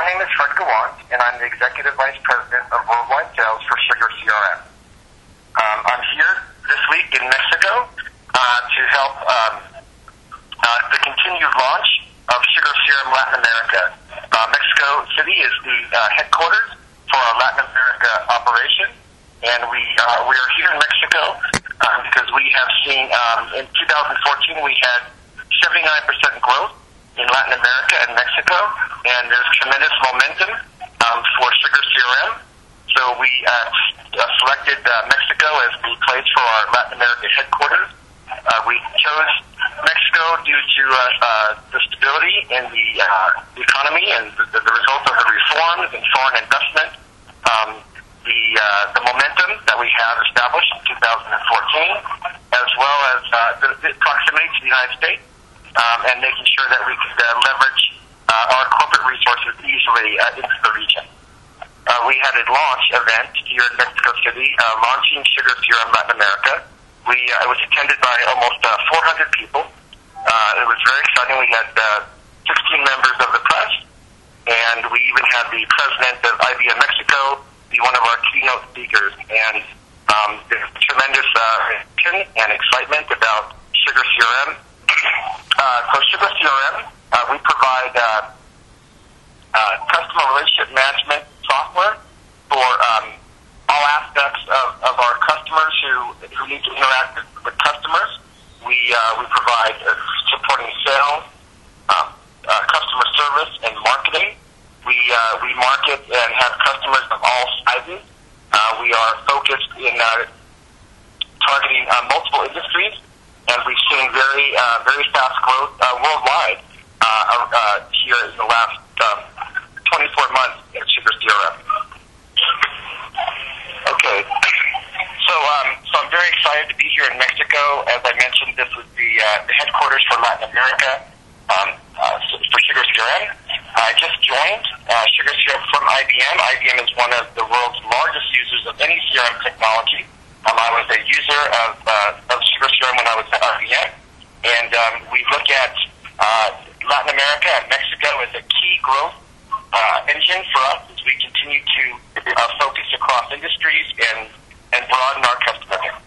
My name is Fred Gawant, and I'm the Executive Vice President of Worldwide Sales for Sugar CRM. I'm here this week in Mexico to help the continued launch of Sugar CRM Latin America. Mexico City is the headquarters for our Latin America operation, and we are here in Mexico because we have seen in 2014 we had 79% growth in Latin America and Mexico, and there's tremendous momentum for Sugar CRM. So we selected Mexico as the place for our Latin America headquarters. We chose Mexico due to the stability in the economy and the result of the reforms and foreign investment, the momentum that we have established in 2014, as well as the proximity to the United States, and making sure that we could leverage our corporate resources easily into the region. We had a launch event here in Mexico City, launching Sugar CRM Latin America. It was attended by almost 400 people. It was very exciting. We had 16 members of the press, and we even had the president of IBM Mexico be one of our keynote speakers. And there's tremendous attention and excitement about Sugar CRM. So Sugar CRM, we provide customer relationship management software for all aspects of our customers who need to interact with customers. We provide supporting sales, customer service, and marketing. We market and have customers of all sizes. We are focused in targeting multiple industries, and we've seen very fast growth worldwide here in the last 24 months at Sugar CRM. Okay, so I'm very excited to be here in Mexico. As I mentioned, this is the headquarters for Latin America for Sugar CRM. I just joined Sugar CRM from IBM. IBM is one of the world's largest users of any CRM technology. I was a user of Sugar CRM when I was at IBM, and we look at Latin America and Mexico as a key growth engine for us as we continue to focus across industries and broaden our customer base.